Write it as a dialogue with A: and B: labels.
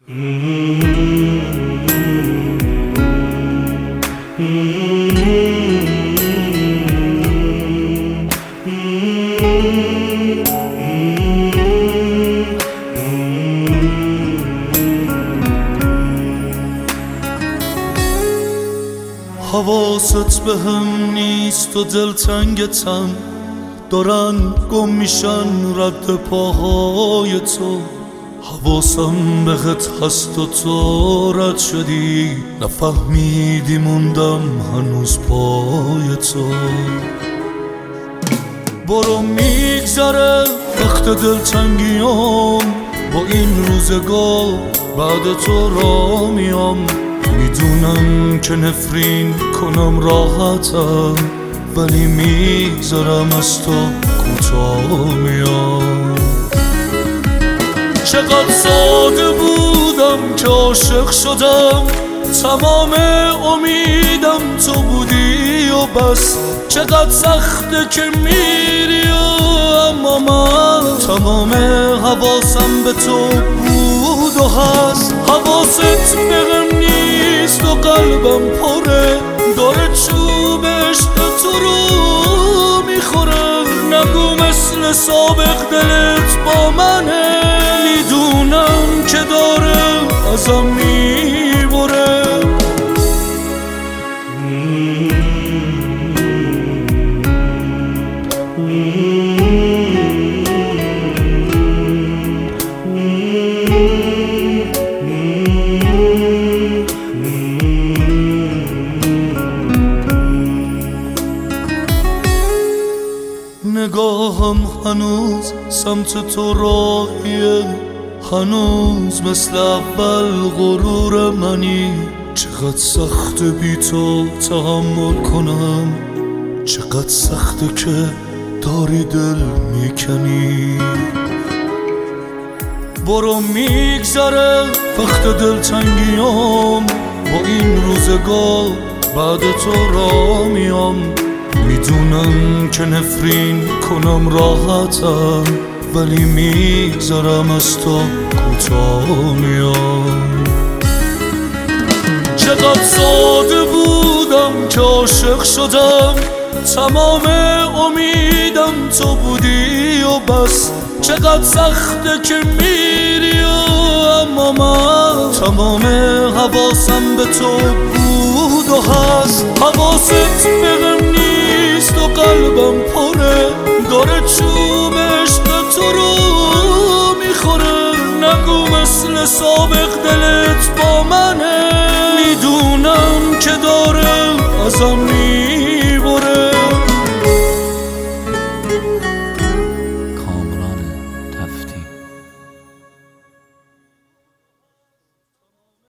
A: حواست به هم نیست و دلتنگتم، دارن گم میشن رد پاهای تو. حواسم بهت هست و تو رد شدی، نفهمیدی موندم هنوز پای تو. برو میگذره وقت دلتنگیام، با این روزگار بعد تو را میام. میدونم که نفرین کنم راحتم، ولی میگذارم از تو کوتاه میام. چقدر ساده بودم که عاشق شدم، تمام امیدم تو بودی و بس. چقدر سخته که میری اما من تمام حواسم به تو بود و هست. حواست بهم نیست و قلبم پره، داره چوب عشق تو رو میخوره. نگو مثل سابق دلت با منه، میدونم که داره ازم میبره. نگاهم هنوز سمت تو راهیه، هنوز مثل اول غرور منی. چقدر سخت بی تو تحمل کنم، چقدر سخته که داری دل میکنی. برو میگذره وقت دلتنگیام، با این روزگار بعد تو را میام. میدونم که نفرین کنم راحتم، ولی میگذارم از تو کوتاه میام. چقدر ساده بودم که عاشق شدم، تمام امیدم تو بودی و بس. چقدر سخته که میری اما من تمام حواسم به تو بود و هست. حواست بهم نیست و قلبم پره، داره